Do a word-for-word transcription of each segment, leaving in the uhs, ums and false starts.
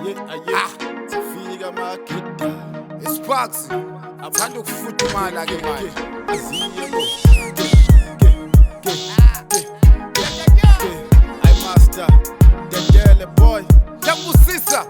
Sifika magida Sparks athanda ukufudumala ke manje aziyebo I master Dendele boy Jambusisa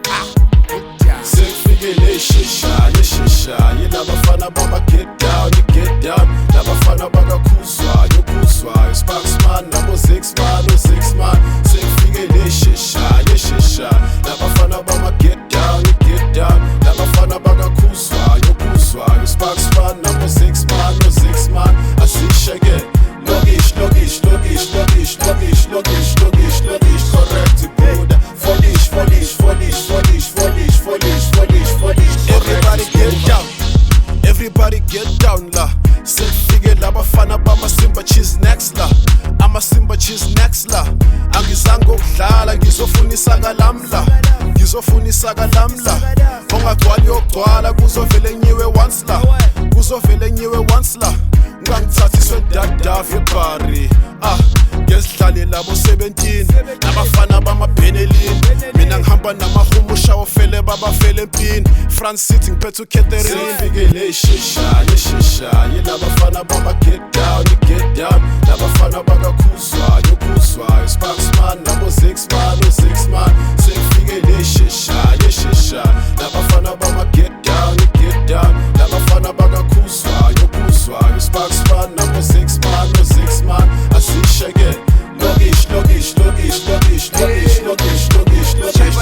Sifike le shisha le shisha yilabafana bama get down you get down labafana bakakhuzwa yokhuzwa Sparks man nabo six man no six man Sifike le shisha le shisha labafana bama get down you get down labafana bakakhuzwa yokhuzwa Sparks man nabo six man no six man asisha again logish logish logish logish logish logish logish logish correct good foolish foolish foolish foolish foolish foolish foolish foolish everybody get down everybody get down la sefike labafana bama Simba cheese next la ama Simba cheese next la angizange ukudlala ngizofunisa kalamla ngizofunisa kalamla ongagcwali yogcwala kuzovele nyiwe once la kuzovele nyiwe once la ngangithathiswe dada february ah ngesidlale labo seventeen nabafana bamabhenelini mina ngihamba namahumusha ofele babafele empini France City ngiphethe uCatherine sifike le shisha le shisha yilabafana bama get down you get down labafana bakakhuzwa yokhuzwa Sparks man nabo six man no six man sifike le shisha le shisha labafana bama get down you get down labafana bakakhuzwa yokhuzwa Sparks man nabo six man no six man asisha again logish logish logish logish logish logish logish logish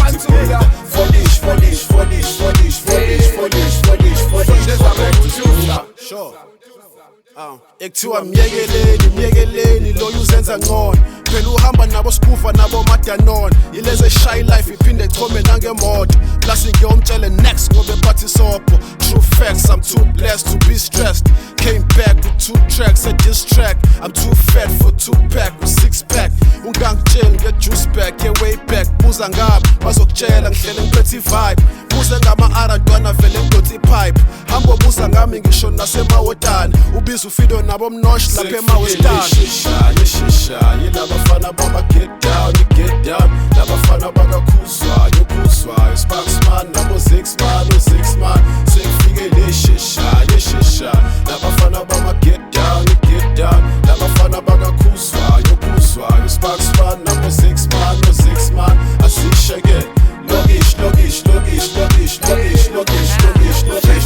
foolish foolish foolish foolish foolish foolish foolish foolish sure ah ekuthiwa myekeleni myekeleni lo uzenza ngcono phela uhamba nabo skufa nabo madanon ileze shy life iphinde echome nangemoto plus ngiyomtshele next ngobe bathi sopo true facts I'm too blessed to be stressed came back with two tracks a diss track I'm too fat for two pack with six pack ungangitshela nge-juice back ye-way back buza ngami bazokutshela ngihlele ngiphethe vibe buze ngama-ara ntwana vele ngidotha ipipe hambo buza ngami ngisho nasemawotani ubiza ufido nabo mnosh lapha emawestani yilabafana bama get down you get down labafana bakakhuzwa yokhuzwa Sparks man nabo six man no six man sifike le shisha le shisha labafana bama get down you get down labafana bakakhuzwa yokhuzwa Sparks man nabo six man no six man asisha again logish logish logish logish logish logish logish logish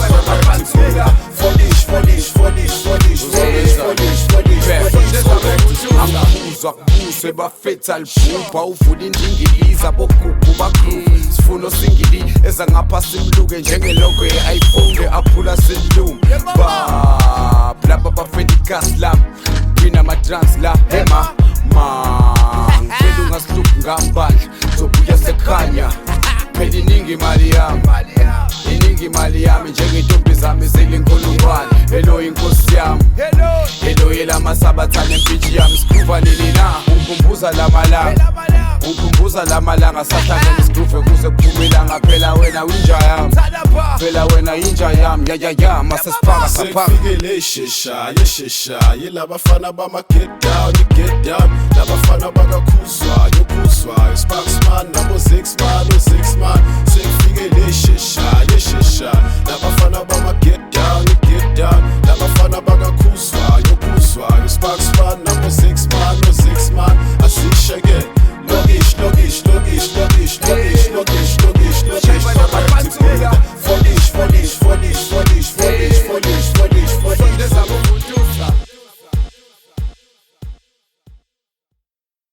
foolish foolish foolish foolish foolish foolish foolish Angakuzwa kubuswe bafetha liphupha uvula indingiliza bogugu bakru sifuno singili eza ngapha simluke njengeloko ye-iPhone aphula silum ba bla baba fendi gas la bina ma trans la hema man ngicela ungasiluphi ngambandla zobuya sekhanya phela iningi imali yami iningi imali yami njengentombi zami zilinkulungwane hello inkosi yami hello yelama sabathane empitshi yami sikhuva leli na ungikhumbuza lamalanga ungikhumbuza lamalanga sahlangene isigruve kuze kuphume ilanga phela wena winja yami phela wena inja yami ya ya ya masesipaka saphaka sifike le shisha le shisha yilabafana bama get down you get down labafana bakakhuzwa